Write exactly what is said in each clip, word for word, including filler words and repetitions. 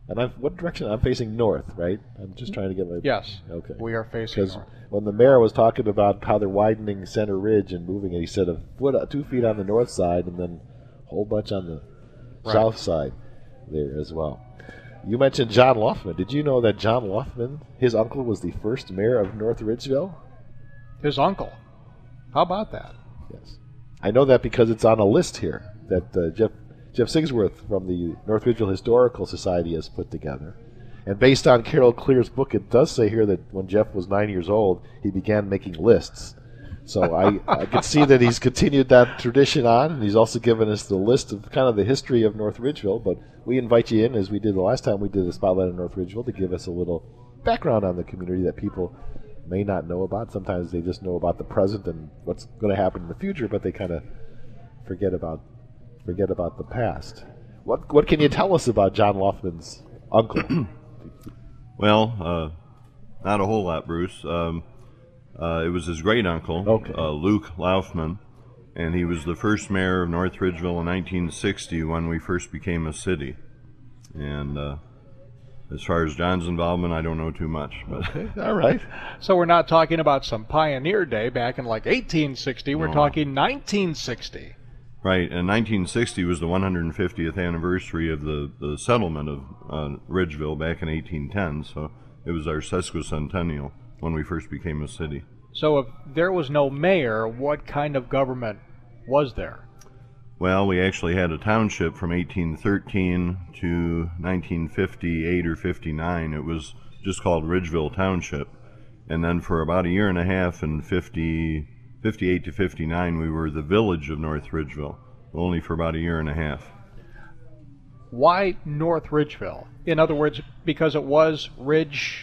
And I'm, what direction? I'm facing north, right? I'm just trying to get my... Yes. Okay. We are facing Because north. when the mayor was talking about how they're widening Center Ridge and moving it, he said a foot, two feet on the north side and then a whole bunch on the Right. south side there as well. You mentioned John Loftman. Did you know that John Loftman, his uncle, was the first mayor of North Ridgeville? His uncle. How about that? Yes. I know that because it's on a list here that uh, Jeff Jeff Sigsworth from the North Ridgeville Historical Society has put together. And based on Carol Clear's book, it does say here that when Jeff was nine years old, he began making lists. So I, I can see that he's continued that tradition on, and he's also given us the list of kind of the history of North Ridgeville. But we invite you in, as we did the last time we did a Spotlight on North Ridgeville, to give us a little background on the community that people may not know about. Sometimes they just know about the present and what's going to happen in the future, but they kind of forget about forget about the past. What what can you tell us about John Loftman's uncle? Well, uh, not a whole lot, Bruce. Um, uh, it was his great uncle, Okay. uh, Luke Laufman, and he was the first mayor of North Ridgeville in nineteen sixty when we first became a city. And uh, as far as John's involvement, I don't know too much. But Okay, all right. So we're not talking about some pioneer day back in like eighteen sixty. We're No. talking nineteen sixty. Right, and nineteen sixty was the one hundred fiftieth anniversary of the, the settlement of uh, Ridgeville back in eighteen ten, so it was our sesquicentennial when we first became a city. So if there was no mayor, what kind of government was there? Well, we actually had a township from eighteen thirteen to nineteen fifty-eight or fifty-nine. It was just called Ridgeville Township. And then for about a year and a half in fifty, fifty-eight to fifty-nine, we were the village of North Ridgeville, only for about a year and a half. Why North Ridgeville? In other words, because it was Ridge,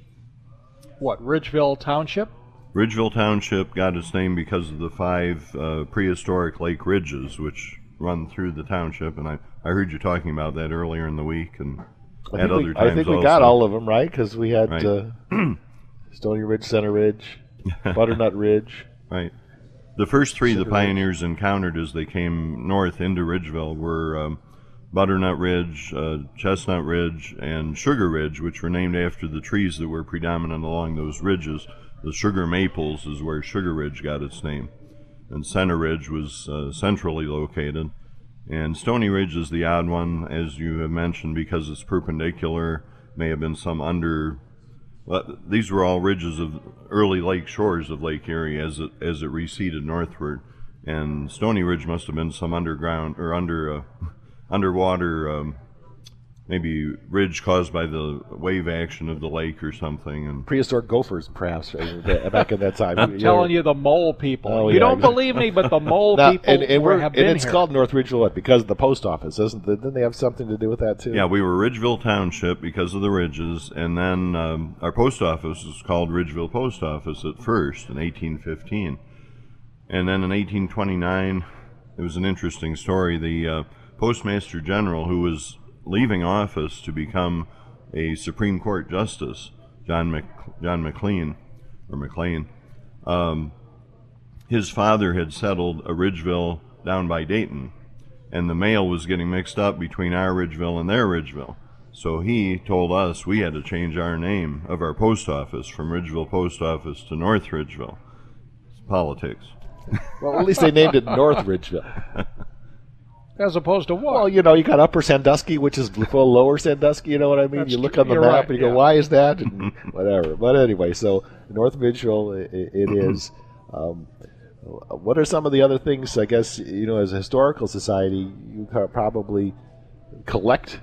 what, Ridgeville Township? Ridgeville Township got its name because of the five uh, prehistoric lake ridges which run through the township, and I, I heard you talking about that earlier in the week and I at think, other we, times I think we also. got all of them, right? Because we had Right. uh, Stony Ridge, Center Ridge, Butternut Ridge. Right. The first three Sugar the pioneers encountered as they came north into Ridgeville were um, Butternut Ridge, uh, Chestnut Ridge, and Sugar Ridge, which were named after the trees that were predominant along those ridges. The sugar maples is where Sugar Ridge got its name. And Center Ridge was uh, centrally located. And Stony Ridge is the odd one, as you have mentioned, because it's perpendicular, may have been some under... Well, these were all ridges of early lake shores of Lake Erie as it, as it receded northward. And Stony Ridge must have been some underground, or under... Uh, underwater, um, maybe ridge caused by the wave action of the lake or something. And Prehistoric gophers, perhaps, right, back at that time. I'm telling you, the mole people. Oh, you yeah, don't exactly. believe me, but the mole Now, people and, and, were, we're, have and been it's here. called North Ridgeville what? Because of the post office, isn't it? Didn't they have something to do with that, too? yeah, we were Ridgeville Township because of the ridges, and then um, our post office was called Ridgeville Post Office at first in eighteen fifteen. And then in eighteen twenty-nine, it was an interesting story. The uh, Postmaster General, who was leaving office to become a Supreme Court Justice, John Mc, John McLean, or McLean, um, his father had settled a Ridgeville down by Dayton, and the mail was getting mixed up between our Ridgeville and their Ridgeville. So he told us we had to change our name of our post office from Ridgeville Post Office to North Ridgeville. It's politics. Well, at least they named it North Ridgeville. As opposed to what? Well, you know, you got Upper Sandusky, which is full Lower Sandusky, you know what I mean? That's you look true. on the You're map right, and you go, yeah. why is that? And whatever. But anyway, so North Ridgeville, it, it is. Um, what are some of the other things, I guess, you know, as a historical society, you ca- probably collect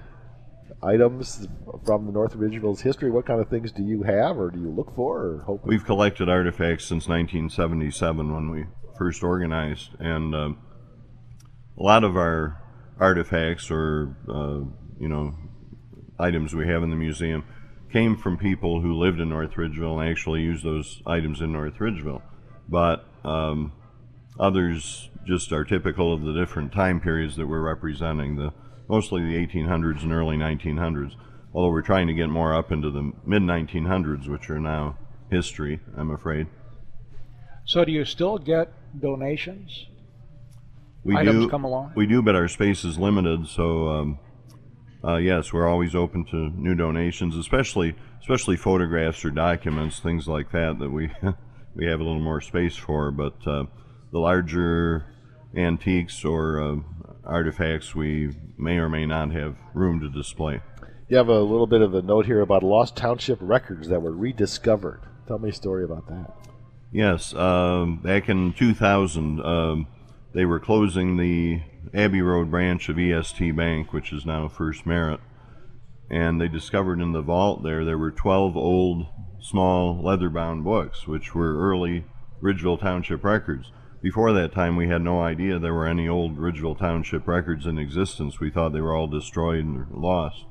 items from the North Ridgeville's history. What kind of things do you have or do you look for or hope? We've collected artifacts since nineteen seventy-seven when we first organized, and um, a lot of our artifacts or uh, you know items we have in the museum came from people who lived in North Ridgeville and actually used those items in North Ridgeville. But um, others just are typical of the different time periods that we're representing, the mostly the eighteen hundreds and early nineteen hundreds, although we're trying to get more up into the mid nineteen hundreds, which are now history, I'm afraid. So do you still get donations? We Items do, come along? We do, but our space is limited, so um, uh, yes, we're always open to new donations, especially especially photographs or documents, things like that that we we have a little more space for. But uh, the larger antiques or uh, artifacts, we may or may not have room to display. You have a little bit of a note here about lost township records that were rediscovered. Tell me a story about that. Yes, um, back in two thousand, um, they were closing the Abbey Road branch of E S T Bank, which is now First Merit, and they discovered in the vault there there were twelve old, small, leather-bound books, which were early Ridgeville Township records. Before that time, we had no idea there were any old Ridgeville Township records in existence. We thought they were all destroyed and lost.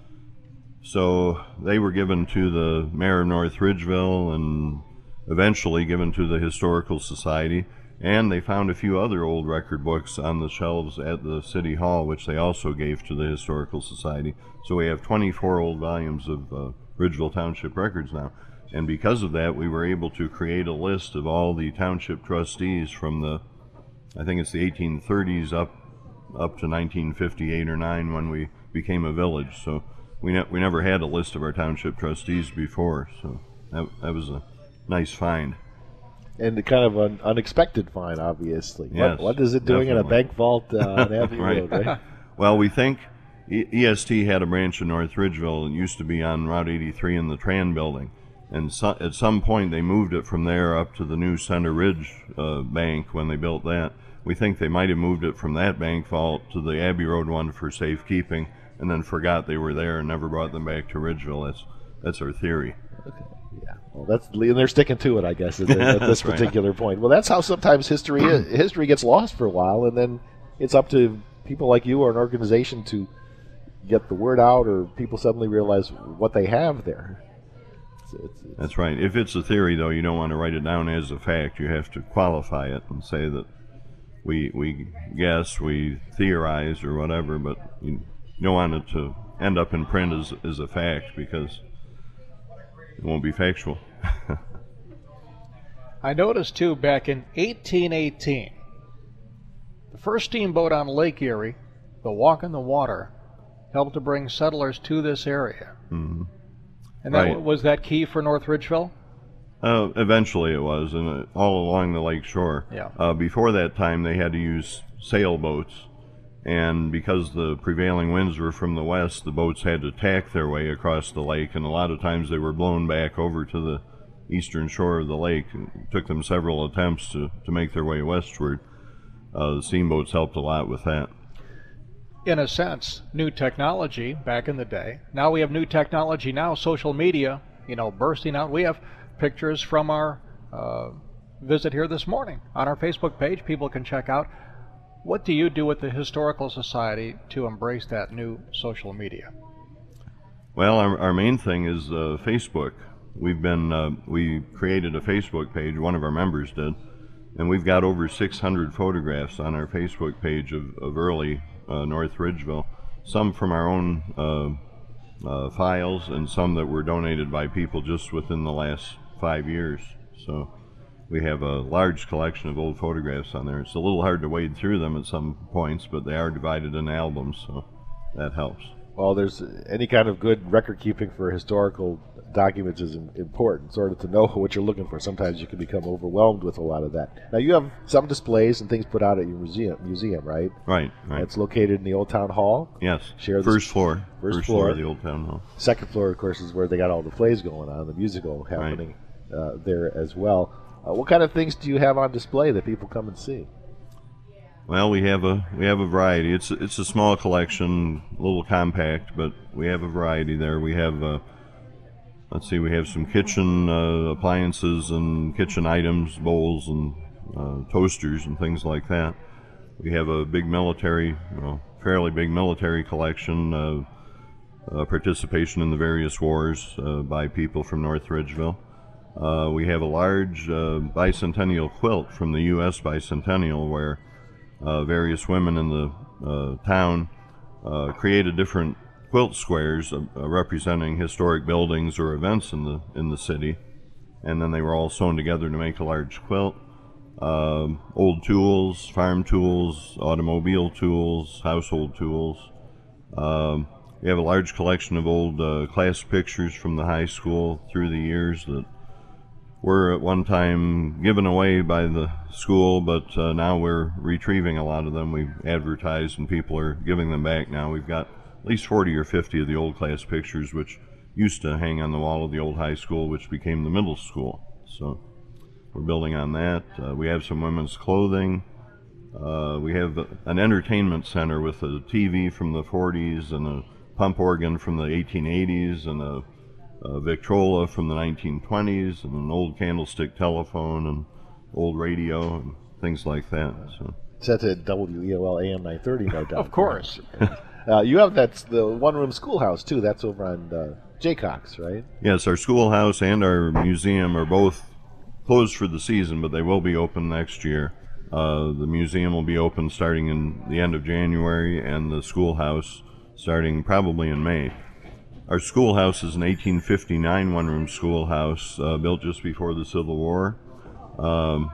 So they were given to the mayor of North Ridgeville and eventually given to the Historical Society, and they found a few other old record books on the shelves at the City Hall, which they also gave to the Historical Society. So we have twenty-four old volumes of uh, Ridgeville Township records now. And because of that, we were able to create a list of all the township trustees from the, I think it's the eighteen thirties up up to nineteen fifty-eight or nine when we became a village. So we ne we never had a list of our township trustees before. So that, that was a nice find. And the kind of an unexpected find, obviously. Yes, what, what is it doing definitely. in a bank vault uh, on Abbey Right. Road, right? Well, we think E- EST had a branch in North Ridgeville. It used to be on Route eighty-three in the Tran building. And so, at some point, they moved it from there up to the new Center Ridge uh, bank when they built that. We think they might have moved it from that bank vault to the Abbey Road one for safekeeping, and then forgot they were there and never brought them back to Ridgeville. That's that's our theory. Okay. Yeah. Well, that's and they're sticking to it, I guess, at, at this That's right. particular point. Well, that's how sometimes history is. History gets lost for a while, and then it's up to people like you or an organization to get the word out, or people suddenly realize what they have there. It's, it's, it's, That's right. If it's a theory, though, you don't want to write it down as a fact. You have to qualify it and say that we we guess, we theorize, or whatever, but you don't want it to end up in print as, as a fact, because it won't be factual. I noticed, too, back in eighteen eighteen, the first steamboat on Lake Erie, the Walk in the Water, helped to bring settlers to this area. Mm-hmm. And that, Right. was that key for North Ridgeville? Uh, eventually it was, and uh, all along the lake shore. Yeah. Uh, before that time, they had to use sailboats, and because the prevailing winds were from the west, the boats had to tack their way across the lake, and a lot of times they were blown back over to the eastern shore of the lake. It took them several attempts to, to make their way westward. Uh, the steamboats helped a lot with that. In a sense, new technology back in the day. Now we have new technology now, social media, you know, bursting out. We have pictures from our uh, visit here this morning on our Facebook page. People can check out. What do you do with the Historical Society to embrace that new social media? Well, our, our main thing is uh, Facebook. We've been, uh, we created a Facebook page, one of our members did, and we've got over six hundred photographs on our Facebook page of, of early uh, North Ridgeville, some from our own uh, uh, files and some that were donated by people just within the last five years. So we have a large collection of old photographs on there. It's a little hard to wade through them at some points, but they are divided in albums, so that helps. well, there's any kind of good record keeping for historical documents is im- important, sort of to know what you're looking for. Sometimes you can become overwhelmed with a lot of that. Now, you have some displays and things put out at your museum, museum, right? Right, right. It's located in the Old Town Hall. Yes, Share this- first floor. first floor floor. of the Old Town Hall. Second floor, of course, is where they got all the plays going on, the musical happening uh, there as well. Uh, what kind of things do you have on display that people come and see? Well, we have a we have a variety. It's it's a small collection, a little compact, but we have a variety there. We have uh, let's see, we have some kitchen uh, appliances and kitchen items, bowls and uh, toasters and things like that. We have a big military, you know, fairly big military collection of uh, participation in the various wars uh, by people from North Ridgeville. Uh, we have a large uh, bicentennial quilt from the U S bicentennial where uh, various women in the uh, town uh, created different quilt squares uh, uh, representing historic buildings or events in the in the city, and then they were all sewn together to make a large quilt. Um, old tools, farm tools, automobile tools, household tools. Um, we have a large collection of old uh, class pictures from the high school through the years that were at one time given away by the school, but uh, now we're retrieving a lot of them. We've advertised and people are giving them back now. We've got at least forty or fifty of the old class pictures, which used to hang on the wall of the old high school, which became the middle school. So we're building on that. Uh, we have some women's clothing. Uh, we have an entertainment center with a T V from the forties and a pump organ from the eighteen eighties and a, a Victrola from the nineteen twenties and an old candlestick telephone and old radio and things like that. So Set at W E O L A M nine thirty, no doubt. Of course. Uh, you have that the one-room schoolhouse too. That's over on uh, Jaycox, right? yes, our schoolhouse and our museum are both closed for the season, but they will be open next year. Uh, the museum will be open starting in the end of January, and the schoolhouse starting probably in May. Our schoolhouse is an eighteen fifty-nine one-room schoolhouse uh, built just before the Civil War. Um,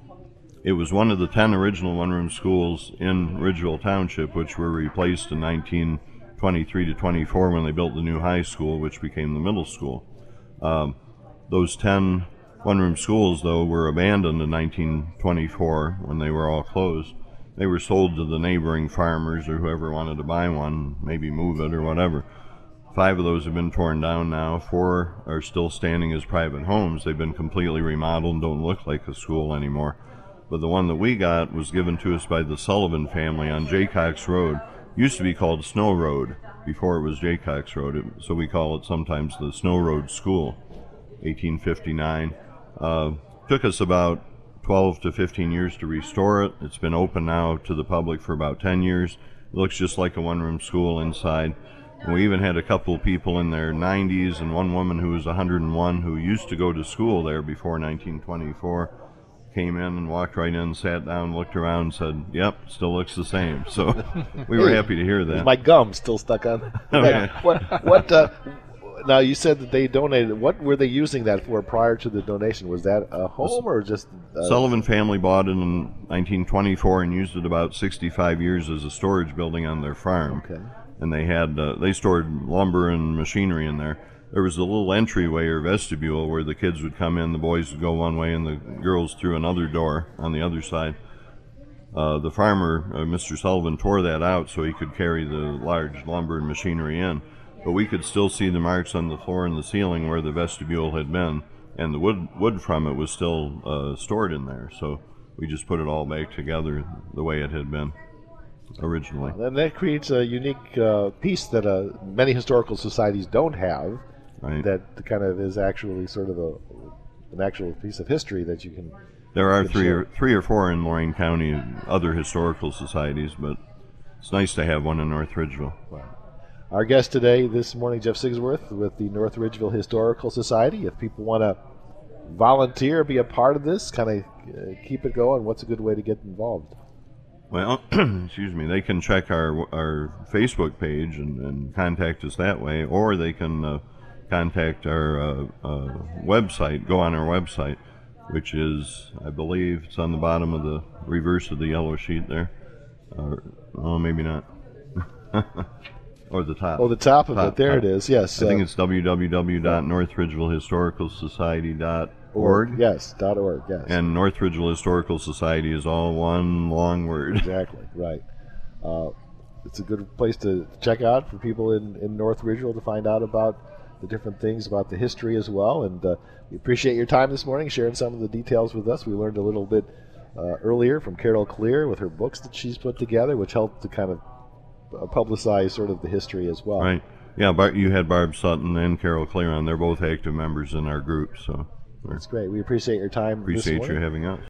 it was one of the ten original one-room schools in Ridgeville Township, which were replaced in nineteen twenty-three to twenty-four when they built the new high school, which became the middle school. Um, those ten one-room schools, though, were abandoned in nineteen twenty-four when they were all closed. They were sold to the neighboring farmers or whoever wanted to buy one, maybe move it or whatever. Five of those have been torn down now. Four are still standing as private homes. They've been completely remodeled and don't look like a school anymore. But the one that we got was given to us by the Sullivan family on Jaycox Road. It used to be called Snow Road before it was Jaycox Road, it, so we call it sometimes the Snow Road School, eighteen fifty-nine. Uh, took us about twelve to fifteen years to restore it. It's been open now to the public for about ten years. It looks just like a one-room school inside. And we even had a couple of people in their nineties and one woman who was one hundred and one who used to go to school there before nineteen twenty-four. Came in and walked right in, sat down, looked around, and said, "Yep, still looks the same." So we were happy to hear that. My gum still stuck on. Oh, yeah. What? What? Uh, now you said that they donated. What were they using that for prior to the donation? Was that a home or just? Uh, Sullivan family bought it in nineteen twenty-four and used it about sixty-five years as a storage building on their farm. Okay. And they had uh, they stored lumber and machinery in there. There was a little entryway or vestibule where the kids would come in, the boys would go one way and the girls through another door on the other side. Uh, the farmer, uh, Mister Sullivan, tore that out so he could carry the large lumber and machinery in. But we could still see the marks on the floor and the ceiling where the vestibule had been, and the wood wood from it was still uh, stored in there. So we just put it all back together the way it had been originally. And that creates a unique uh, piece that uh, many historical societies don't have. Right. That kind of is actually sort of a an actual piece of history that you can. There are can three share. or three or four in Lorain County and other historical societies, but it's nice to have one in North Ridgeville. Wow. Our guest today this morning, Jeff Sigsworth with the North Ridgeville Historical Society. If people want to volunteer, be a part of this, kind of uh, keep it going, what's a good way to get involved? Well, excuse me, they can check our our Facebook page and, and contact us that way, or they can uh, contact our uh, uh, website, go on our website, which is, I believe, it's on the bottom of the reverse of the yellow sheet there. Uh, oh, maybe not. Or the top. Oh, the top of top, it. There top. it is. Yes. I think uh, it's w w w dot north ridgeville historical society dot org. Yes, dot .org, yes. And North Ridgeville Historical Society is all one long word. Exactly, right. Uh, it's a good place to check out for people in, in North Ridgeville to find out about the different things about the history as well. And uh, we appreciate your time this morning, sharing some of the details with us. We learned a little bit uh, earlier from Carol Clear with her books that she's put together, which helped to kind of uh, publicize sort of the history as well. Right. Yeah, Bar- you had Barb Sutton and Carol Clear on. They're both active members in our group, so that's great. We appreciate your time. Appreciate this morning. you having us.